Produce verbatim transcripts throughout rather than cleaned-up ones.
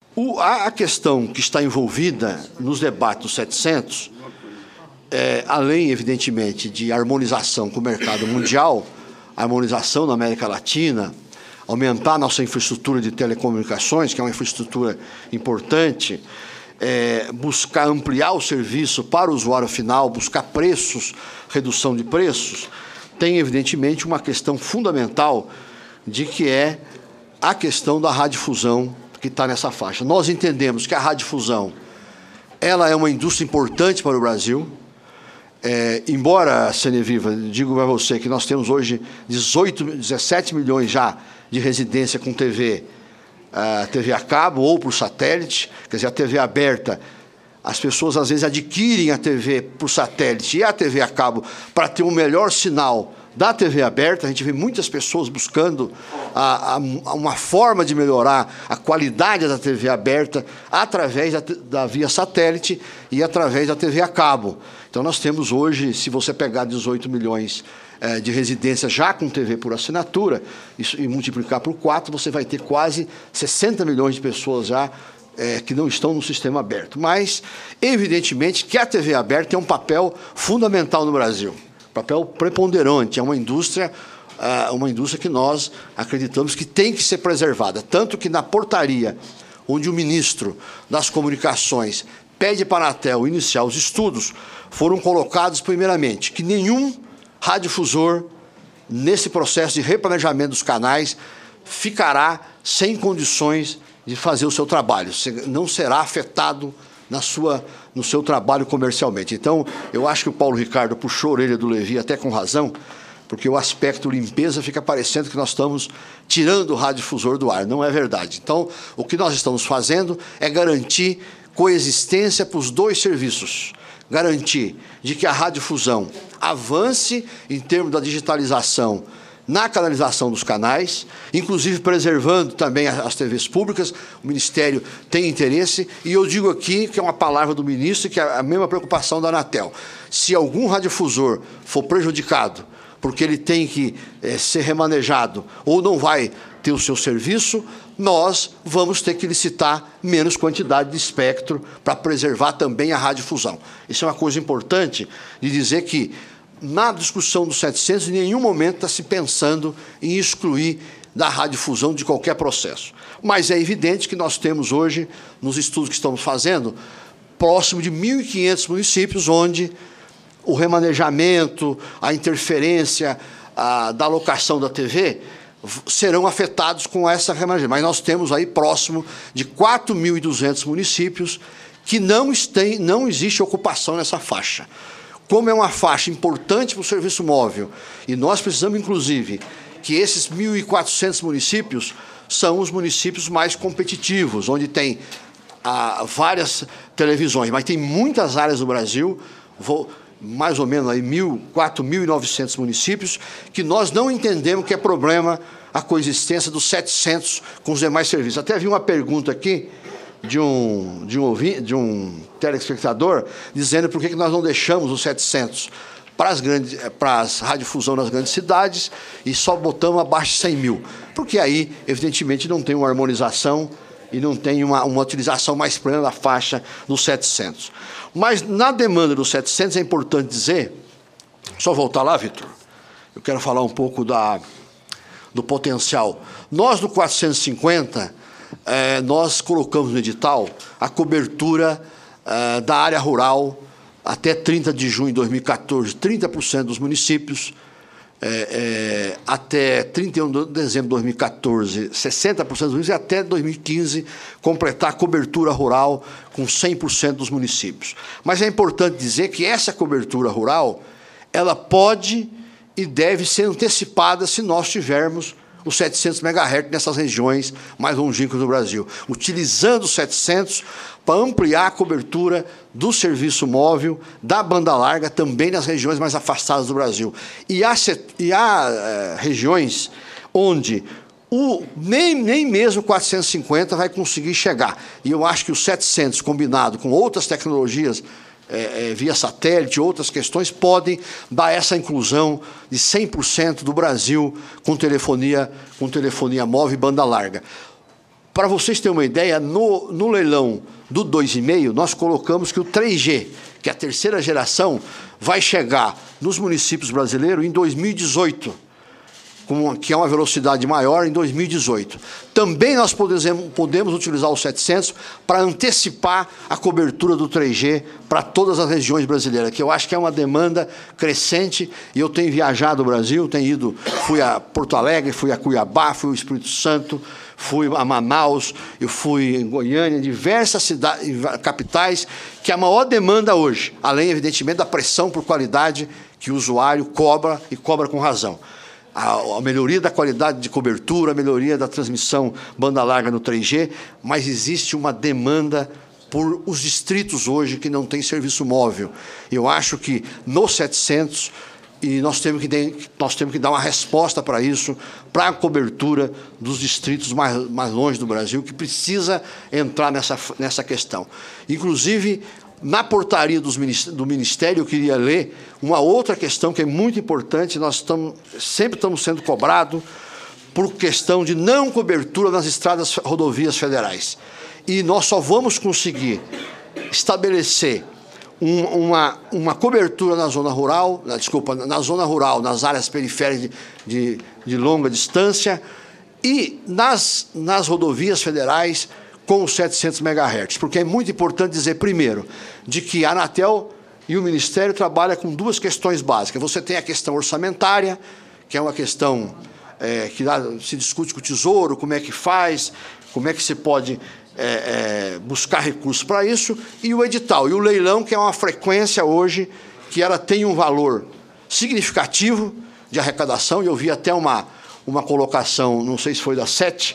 O, a, a questão que está envolvida nos debates dos setecentos, é, além, evidentemente, de harmonização com o mercado mundial, harmonização na América Latina, aumentar nossa infraestrutura de telecomunicações, que é uma infraestrutura importante, é, buscar ampliar o serviço para o usuário final, buscar preços, redução de preços, tem, evidentemente, uma questão fundamental de que é a questão da radiodifusão que está nessa faixa. Nós entendemos que a radiodifusão ela é uma indústria importante para o Brasil. É, embora, Ceneviva, digo para você que nós temos hoje dezoito, dezessete milhões já de residência com T V, a T V a cabo ou por satélite, quer dizer, a T V aberta, as pessoas às vezes adquirem a T V por satélite e a T V a cabo para ter um melhor sinal da T V aberta. A gente vê muitas pessoas buscando a, a, uma forma de melhorar a qualidade da T V aberta através da, da via satélite e através da T V a cabo. Então, nós temos hoje, se você pegar dezoito milhões eh, de residências já com T V por assinatura isso, e multiplicar por quatro, você vai ter quase sessenta milhões de pessoas já eh, que não estão no sistema aberto. Mas, evidentemente, que a T V aberta tem um papel fundamental no Brasil. Papel preponderante, é uma indústria, uma indústria que nós acreditamos que tem que ser preservada. Tanto que na portaria, onde o ministro das Comunicações pede para a Anatel iniciar os estudos, foram colocados, primeiramente, que nenhum radiodifusor, nesse processo de replanejamento dos canais, ficará sem condições de fazer o seu trabalho, não será afetado na sua, no seu trabalho comercialmente. Então, eu acho que o Paulo Ricardo puxou a orelha do Levi até com razão, porque o aspecto limpeza fica parecendo que nós estamos tirando o radiodifusor do ar. Não é verdade. Então, o que nós estamos fazendo é garantir coexistência para os dois serviços. Garantir de que a radiodifusão avance em termos da digitalização na canalização dos canais, inclusive preservando também as T Vs públicas. O Ministério tem interesse, e eu digo aqui que é uma palavra do ministro, que é a mesma preocupação da Anatel. Se algum radiodifusor for prejudicado, porque ele tem que é, ser remanejado ou não vai ter o seu serviço, nós vamos ter que licitar menos quantidade de espectro para preservar também a radiodifusão. Isso é uma coisa importante de dizer que, na discussão dos setecentos, em nenhum momento está se pensando em excluir da radiodifusão de qualquer processo. Mas é evidente que nós temos hoje, nos estudos que estamos fazendo, próximo de mil e quinhentos municípios onde o remanejamento, a interferência a, da alocação da T V serão afetados com essa remanejamento. Mas nós temos aí próximo de quatro mil e duzentos municípios que não, tem, não existe ocupação nessa faixa. Como é uma faixa importante para o serviço móvel, e nós precisamos, inclusive, que esses mil e quatrocentos municípios são os municípios mais competitivos, onde tem ah, várias televisões, mas tem muitas áreas do Brasil, vou, mais ou menos aí quatro mil e novecentos municípios, que nós não entendemos que é problema a coexistência dos setecentos com os demais serviços. Até vi uma pergunta aqui de um, de um, de um telespectador dizendo por que nós não deixamos os setecentos para as grandes, para as radiodifusão nas grandes cidades e só botamos abaixo de cem mil. Porque aí, evidentemente, não tem uma harmonização e não tem uma, uma utilização mais plena da faixa dos setecentos. Mas, na demanda dos setecentos, é importante dizer, só voltar lá, Vitor, eu quero falar um pouco da, do potencial. Nós, no quatrocentos e cinquenta, eh, nós colocamos no edital a cobertura eh, da área rural até trinta de junho de dois mil e quatorze, trinta por cento dos municípios, é, é, até trinta e um de dezembro de dois mil e quatorze, sessenta por cento dos municípios, e até dois mil e quinze completar a cobertura rural com cem por cento dos municípios. Mas é importante dizer que essa cobertura rural, ela pode e deve ser antecipada se nós tivermos os setecentos megahertz nessas regiões mais longínquas do Brasil, utilizando os setecentos para ampliar a cobertura do serviço móvel, da banda larga, também nas regiões mais afastadas do Brasil. E há, e há é, regiões onde o, nem, nem mesmo o quatrocentos e cinquenta vai conseguir chegar. E eu acho que o setecentos, combinado com outras tecnologias, É, é, via satélite, outras questões, podem dar essa inclusão de cem por cento do Brasil com telefonia, com telefonia móvel e banda larga. Para vocês terem uma ideia, no, no leilão do dois vírgula cinco, nós colocamos que o três G, que é a terceira geração, vai chegar nos municípios brasileiros em dois mil e dezoito, com, que é uma velocidade maior em dois mil e dezoito. Também nós podemos, podemos utilizar o setecentos para antecipar a cobertura do três G para todas as regiões brasileiras, que eu acho que é uma demanda crescente, e eu tenho viajado o Brasil, tenho ido, fui a Porto Alegre, fui a Cuiabá, fui ao Espírito Santo, fui a Manaus, eu fui em Goiânia, diversas cidades, capitais, que a maior demanda hoje, além, evidentemente, da pressão por qualidade que o usuário cobra, e cobra com razão. A, a melhoria da qualidade de cobertura, a melhoria da transmissão banda larga no três G, mas existe uma demanda por os distritos hoje que não tem serviço móvel. Eu acho que no setecentos... E nós temos, que, nós temos que dar uma resposta para isso, para a cobertura dos distritos mais, mais longe do Brasil, que precisa entrar nessa, nessa questão. Inclusive, na portaria dos, do Ministério, eu queria ler uma outra questão que é muito importante, nós estamos, sempre estamos sendo cobrados por questão de não cobertura nas estradas rodovias federais. E nós só vamos conseguir estabelecer Uma, uma cobertura na zona rural, na, desculpa, na zona rural, nas áreas periféricas de, de, de longa distância e nas, nas rodovias federais com os setecentos megahertz, porque é muito importante dizer, primeiro, de que a Anatel e o Ministério trabalham com duas questões básicas. Você tem a questão orçamentária, que é uma questão é, que lá se discute com o Tesouro, como é que faz, como é que se pode... É, é, buscar recursos para isso, e o edital, e o leilão, que é uma frequência hoje, que ela tem um valor significativo de arrecadação, e eu vi até uma, uma colocação, não sei se foi da SET,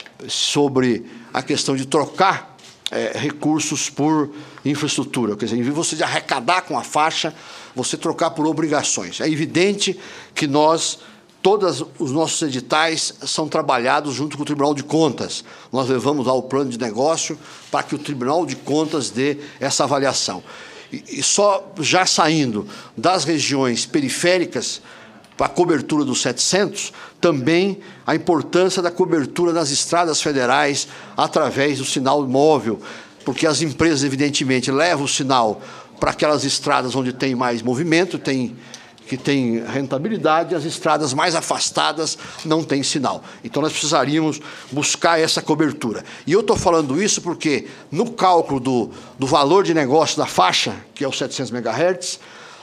sobre a questão de trocar é, recursos por infraestrutura, quer dizer, em vez de você de arrecadar com a faixa, você trocar por obrigações. É evidente que nós... Todos os nossos editais são trabalhados junto com o Tribunal de Contas. Nós levamos lá o plano de negócio para que o Tribunal de Contas dê essa avaliação. E, e só já saindo das regiões periféricas para a cobertura dos setecentos, também a importância da cobertura nas estradas federais através do sinal móvel, porque as empresas, evidentemente, levam o sinal para aquelas estradas onde tem mais movimento, tem... que tem rentabilidade, as estradas mais afastadas não têm sinal. Então, nós precisaríamos buscar essa cobertura. E eu estou falando isso porque, no cálculo do, do valor de negócio da faixa, que é os setecentos megahertz,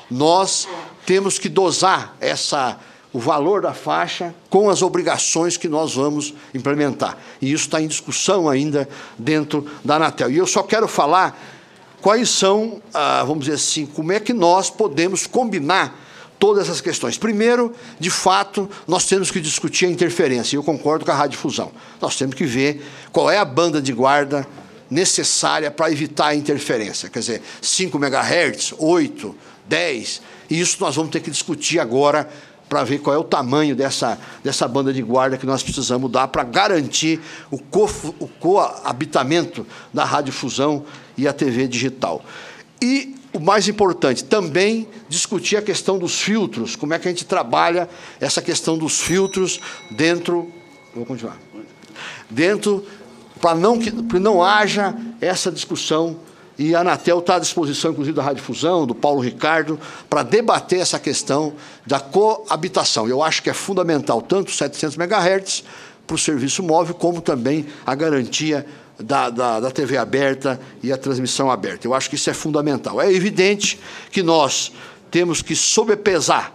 nós temos que dosar essa, o valor da faixa com as obrigações que nós vamos implementar. E isso está em discussão ainda dentro da Anatel. E eu só quero falar quais são, ah, vamos dizer assim, como é que nós podemos combinar todas essas questões. Primeiro, de fato, nós temos que discutir a interferência, e eu concordo com a radiodifusão. Nós temos que ver qual é a banda de guarda necessária para evitar a interferência. Quer dizer, cinco megahertz, oito, dez, e isso nós vamos ter que discutir agora para ver qual é o tamanho dessa, dessa banda de guarda que nós precisamos dar para garantir o, co, o coabitamento da radiodifusão e a T V digital. E o mais importante, também discutir a questão dos filtros, como é que a gente trabalha essa questão dos filtros dentro, vou continuar, dentro, para não que para não haja essa discussão, e a Anatel está à disposição, inclusive, da radiodifusão, do Paulo Ricardo, para debater essa questão da coabitação. Eu acho que é fundamental tanto os setecentos megahertz para o serviço móvel, como também a garantia Da, da, da T V aberta e a transmissão aberta. Eu acho que isso é fundamental. É evidente que nós temos que sobrepesar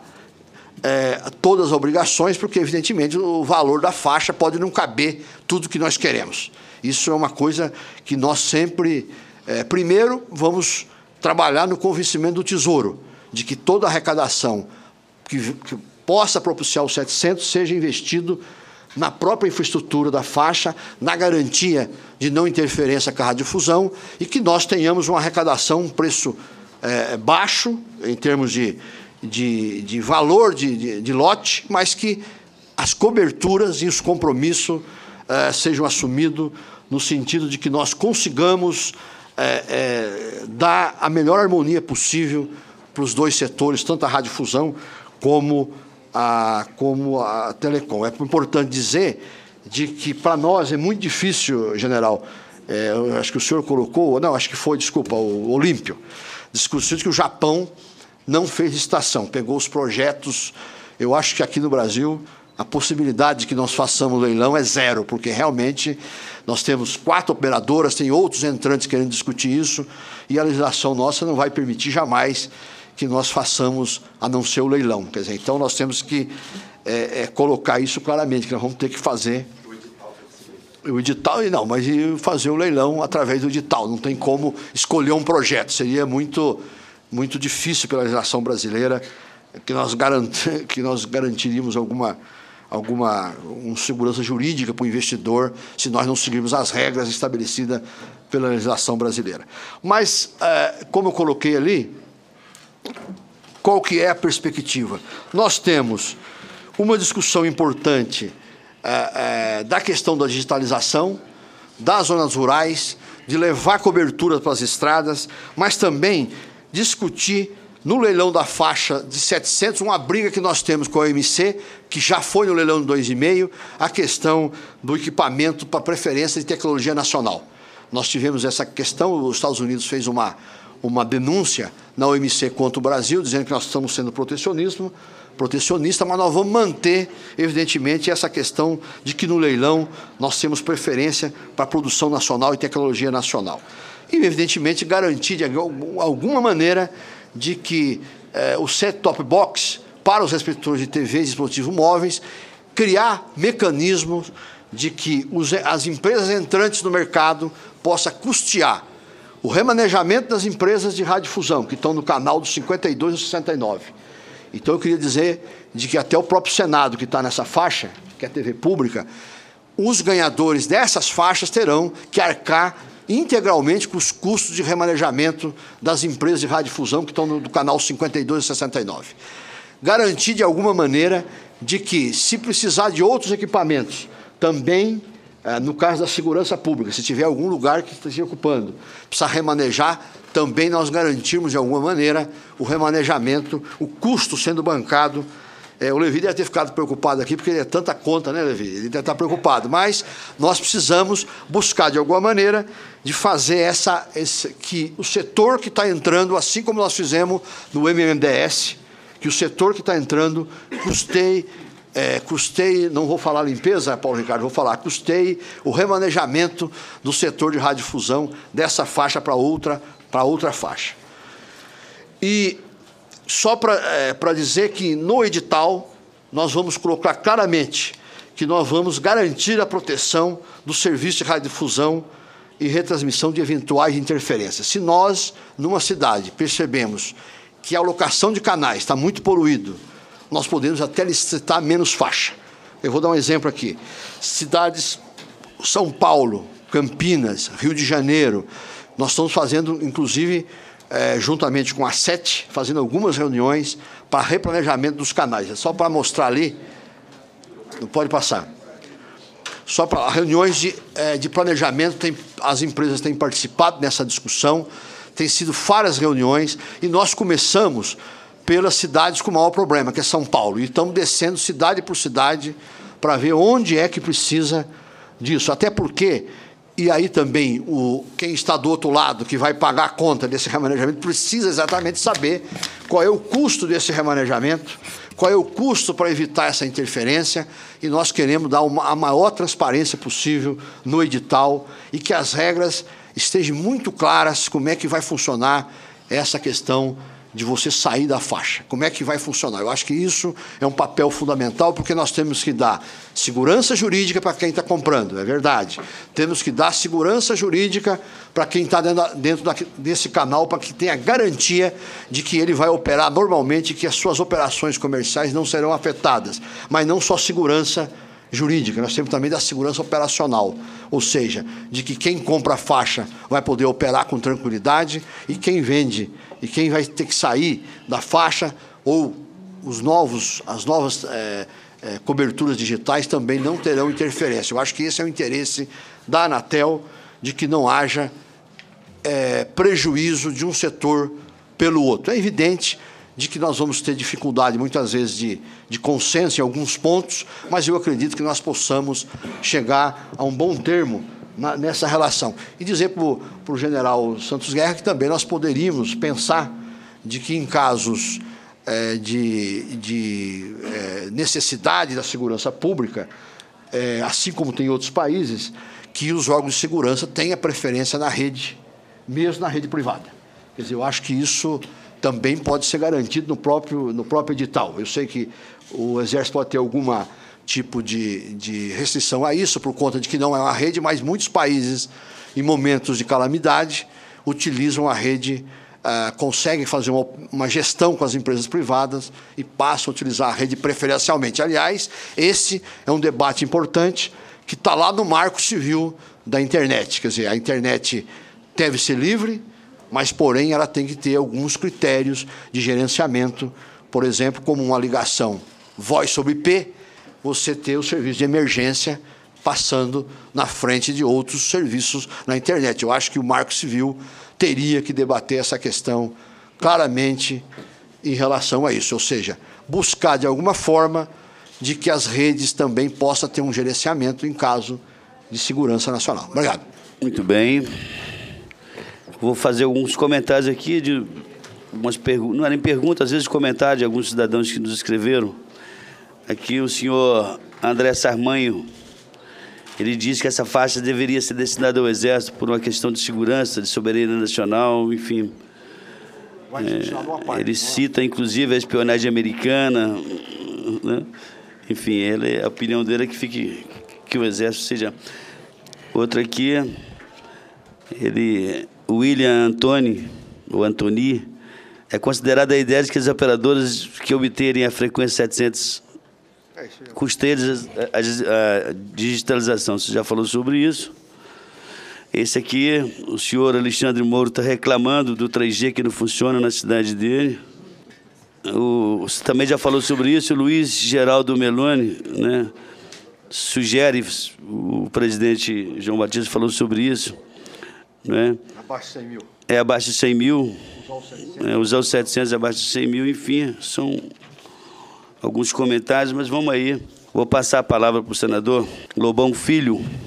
é, todas as obrigações, porque, evidentemente, o valor da faixa pode não caber tudo que nós queremos. Isso é uma coisa que nós sempre... É, primeiro, vamos trabalhar no convencimento do Tesouro, de que toda a arrecadação que, que possa propiciar os setecentos seja investido na própria infraestrutura da faixa, na garantia de não interferência com a radiodifusão, e que nós tenhamos uma arrecadação, um preço é, baixo, em termos de, de, de valor de, de, de lote, mas que as coberturas e os compromissos é, sejam assumidos no sentido de que nós consigamos é, é, dar a melhor harmonia possível para os dois setores, tanto a radiodifusão como A, como a telecom. É importante dizer de que para nós é muito difícil, general, é, eu acho que o senhor colocou, não, acho que foi, desculpa, o Olímpio, discussão de que o Japão não fez licitação, pegou os projetos. Eu acho que aqui no Brasil a possibilidade de que nós façamos leilão é zero, porque realmente nós temos quatro operadoras, tem outros entrantes querendo discutir isso, e a legislação nossa não vai permitir jamais que nós façamos a não ser o leilão. Quer dizer, então nós temos que é, é, colocar isso claramente, que nós vamos ter que fazer o edital, e não, mas fazer o leilão através do edital. Não tem como escolher um projeto, seria muito, muito difícil pela legislação brasileira que nós, garant, que nós garantiríamos alguma, alguma um segurança jurídica para o investidor se nós não seguirmos as regras estabelecidas pela legislação brasileira. Mas, é, como eu coloquei ali, qual que é a perspectiva? Nós temos uma discussão importante é, é, da questão da digitalização, das zonas rurais, de levar cobertura para as estradas, mas também discutir no leilão da faixa de setecentos, uma briga que nós temos com a O M C, que já foi no leilão de dois vírgula cinco, a questão do equipamento para preferência de tecnologia nacional. Nós tivemos essa questão, os Estados Unidos fez uma, uma denúncia na O M C contra o Brasil, dizendo que nós estamos sendo protecionismo, protecionista, mas nós vamos manter, evidentemente, essa questão de que no leilão nós temos preferência para a produção nacional e tecnologia nacional. E, evidentemente, garantir de alguma maneira de que eh, o set-top box para os receptores de T V e dispositivos móveis, criar mecanismos de que os, as empresas entrantes no mercado possam custear o remanejamento das empresas de radiodifusão, que estão no canal dos cinquenta e dois e sessenta e nove. Então, eu queria dizer de que até o próprio Senado, que está nessa faixa, que é a T V pública, os ganhadores dessas faixas terão que arcar integralmente com os custos de remanejamento das empresas de radiodifusão que estão no do canal cinquenta e dois e sessenta e nove. Garantir, de alguma maneira, de que, se precisar de outros equipamentos, também, eh, no caso da segurança pública, se tiver algum lugar que esteja ocupando, precisa remanejar, também nós garantirmos, de alguma maneira, o remanejamento, o custo sendo bancado. É, o Levi deve ter ficado preocupado aqui, porque é tanta conta, né, Levi? Ele deve estar preocupado, mas nós precisamos buscar, de alguma maneira, de fazer essa, esse, que o setor que está entrando, assim como nós fizemos no M M D S, que o setor que está entrando custeie, é, custeie, não vou falar limpeza, Paulo Ricardo, vou falar, custeie o remanejamento do setor de radiodifusão dessa faixa para outra, para outra faixa. E só para é, para dizer que no edital nós vamos colocar claramente que nós vamos garantir a proteção do serviço de radiodifusão e retransmissão de eventuais interferências. Se nós, numa cidade, percebemos que a alocação de canais está muito poluído, nós podemos até licitar menos faixa. Eu vou dar um exemplo aqui. Cidades, São Paulo, Campinas, Rio de Janeiro, nós estamos fazendo, inclusive, É, juntamente com a SET, fazendo algumas reuniões para replanejamento dos canais. É só para mostrar ali, não pode passar. Só para reuniões de, é, de planejamento, tem, as empresas têm participado nessa discussão, tem sido várias reuniões, e nós começamos pelas cidades com o maior problema, que é São Paulo, e estamos descendo cidade por cidade para ver onde é que precisa disso. Até porque... E aí também, o, quem está do outro lado, que vai pagar a conta desse remanejamento, precisa exatamente saber qual é o custo desse remanejamento, qual é o custo para evitar essa interferência, e nós queremos dar uma, a maior transparência possível no edital e que as regras estejam muito claras como é que vai funcionar essa questão de você sair da faixa. Como é que vai funcionar? Eu acho que isso é um papel fundamental, porque nós temos que dar segurança jurídica para quem está comprando, é verdade. Temos que dar segurança jurídica para quem está dentro, dentro da, desse canal, para que tenha garantia de que ele vai operar normalmente e que as suas operações comerciais não serão afetadas. Mas não só segurança jurídica, nós temos também da segurança operacional, ou seja, de que quem compra a faixa vai poder operar com tranquilidade e quem vende e quem vai ter que sair da faixa ou os novos, as novas é, é, coberturas digitais também não terão interferência. Eu acho que esse é o interesse da Anatel, de que não haja é, prejuízo de um setor pelo outro. É evidente de que nós vamos ter dificuldade, muitas vezes, de, de consenso em alguns pontos, mas eu acredito que nós possamos chegar a um bom termo na, nessa relação. E dizer para o general Santos Guerra que também nós poderíamos pensar de que, em casos é, de, de é, necessidade da segurança pública, é, assim como tem em outros países, que os órgãos de segurança tenham preferência na rede, mesmo na rede privada. Quer dizer, eu acho que isso também pode ser garantido no próprio, no próprio edital. Eu sei que o Exército pode ter algum tipo de, de restrição a isso, por conta de que não é uma rede, mas muitos países, em momentos de calamidade, utilizam a rede, ah, conseguem fazer uma, uma gestão com as empresas privadas e passam a utilizar a rede preferencialmente. Aliás, esse é um debate importante que está lá no Marco Civil da internet. Quer dizer, a internet deve ser livre, mas, porém, ela tem que ter alguns critérios de gerenciamento, por exemplo, como uma ligação voz sobre I P, você ter o serviço de emergência passando na frente de outros serviços na internet. Eu acho que o Marco Civil teria que debater essa questão claramente em relação a isso, ou seja, buscar, de alguma forma, de que as redes também possam ter um gerenciamento em caso de segurança nacional. Obrigado. Muito bem. Vou fazer alguns comentários aqui, de algumas perguntas, não é nem perguntas, às vezes comentários de alguns cidadãos que nos escreveram. Aqui o senhor André Sarmanho, ele diz que essa faixa deveria ser destinada ao Exército por uma questão de segurança, de soberania nacional, enfim. É, ele cita, inclusive, a espionagem americana, né? Enfim, ele, a opinião dele é que, fique, que o Exército seja... Outra aqui, ele... William Antoni, ou Antoni, é considerada a ideia de que as operadoras que obterem a frequência setecentos custeiam a, a, a digitalização. Você já falou sobre isso. Esse aqui, o senhor Alexandre Moura está reclamando do três G que não funciona na cidade dele. O, você também já falou sobre isso. O Luiz Geraldo Meloni, né, sugere, o presidente João Batista falou sobre isso, né? Abaixo de cem mil. É abaixo de cem mil. É, usar os setecentos abaixo de cem mil, enfim, são alguns comentários, mas vamos aí. Vou passar a palavra para o senador Lobão Filho.